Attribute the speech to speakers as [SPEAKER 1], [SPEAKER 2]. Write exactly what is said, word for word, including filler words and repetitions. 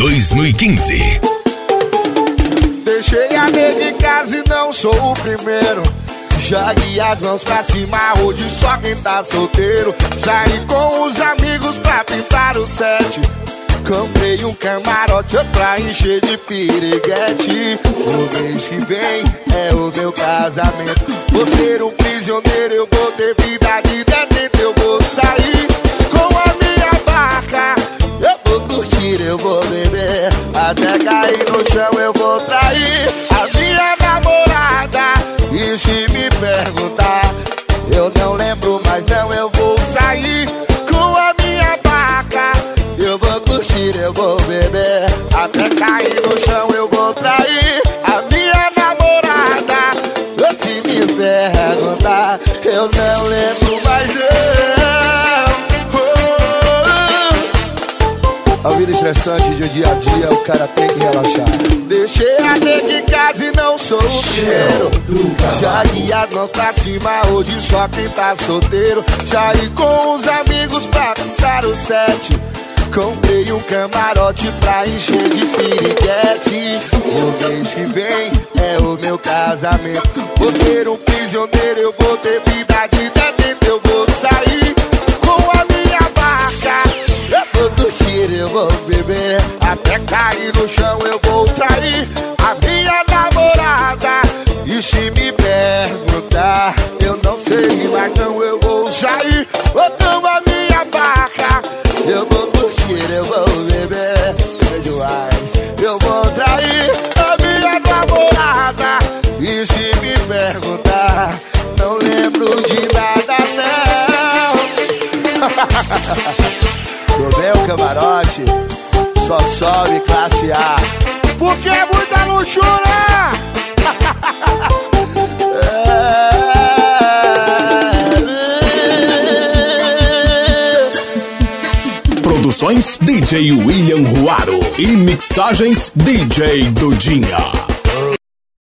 [SPEAKER 1] dois mil e quinze.
[SPEAKER 2] Deixei a nega em casa e não sou o primeiro. Jogue as mãos pra cima, hoje só quem tá solteiro. Saí com os amigos pra pintar o set. Comprei um camarote pra encher de piriguete. O mês que vem é o meu casamento. Vou ser um prisioneiro, eu vou ter vida de detento. Eu vou sair com a minha barca. Eu vou curtir, eu vou beber, até cair no chão eu vou trair a minha namorada. E se me perguntar, eu não lembro, mas não, eu vou sair com a minha barca. Eu vou curtir, eu vou beber, até cair no chão eu vou trair a minha namorada. Se me perguntar, eu não lembro, mas não. A vida estressante de dia a dia, o cara tem que relaxar. Deixei a nega em casa e não sou o primeiro. Jogue as mãos pra cima, hoje só quem tá solteiro. Saí com os amigos pra pintar o set. Comprei um camarote pra encher de piriguete. O mês que vem é o meu casamento. Vou ser um prisioneiro, eu vou ter vida de detento. Eu vou sair com a minha barca. Eu vou curtir, eu vou beber, até cair no chão eu vou trair a minha namorada. E se me perguntar, eu não sei, mas não, eu vou sair com a minha barca. Eu vou curtir, eu vou beber, eu vou trair a minha namorada. E se me perguntar, não lembro de nada não. Do meu camarote só sobe classe A, porque é muita luxúria.
[SPEAKER 1] Produções D J William Ruaro e mixagens D J Dudinha.